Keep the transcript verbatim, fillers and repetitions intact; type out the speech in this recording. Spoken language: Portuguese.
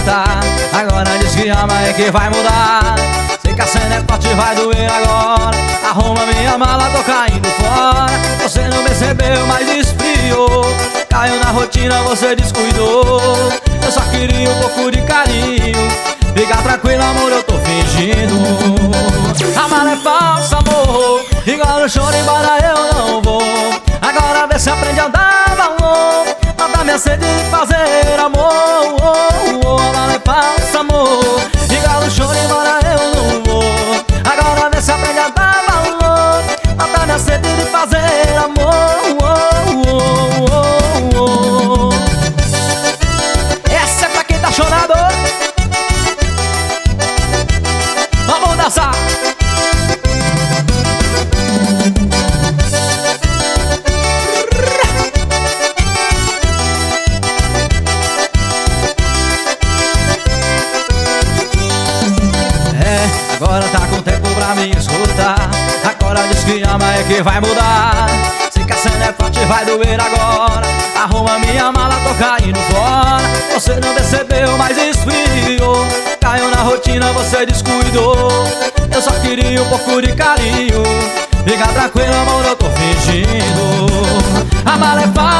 escuta. Agora diz que ama e que vai mudar. Sei que a cena é forte, vai doer agora. Arruma minha mala, tô caindo fora. Você não percebeu, mas esfriou. Caiu na rotina, você descuidou. Eu só queria um pouco de carinho. Fica tranquilo, amor, eu tô fingindo. A mala é falsa, amor. Igual no choro, embora eu não vou. Agora vê se aprende a dar valor. Mata minha sede de fazer amor. Oh, oh, a mala é falsa, amor. Igual no choro, embora eu não vou. Agora vê se aprende a dar valor. Mata minha sede de fazer amor. Oh, oh, oh, oh. Essa é pra quem tá chorando. Vamos dançar. É, agora tá com tempo pra me escutar. Agora diz que ama é que vai mudar. Sei que a cena é forte, vai doer agora. Arruma minha mala, tô caindo fora. Você não percebeu, mas esfriou. Caiu na rotina, você descuidou. Eu só queria um pouco de carinho. Fica tranquilo, amor, eu tô fingindo. A mala é fácil.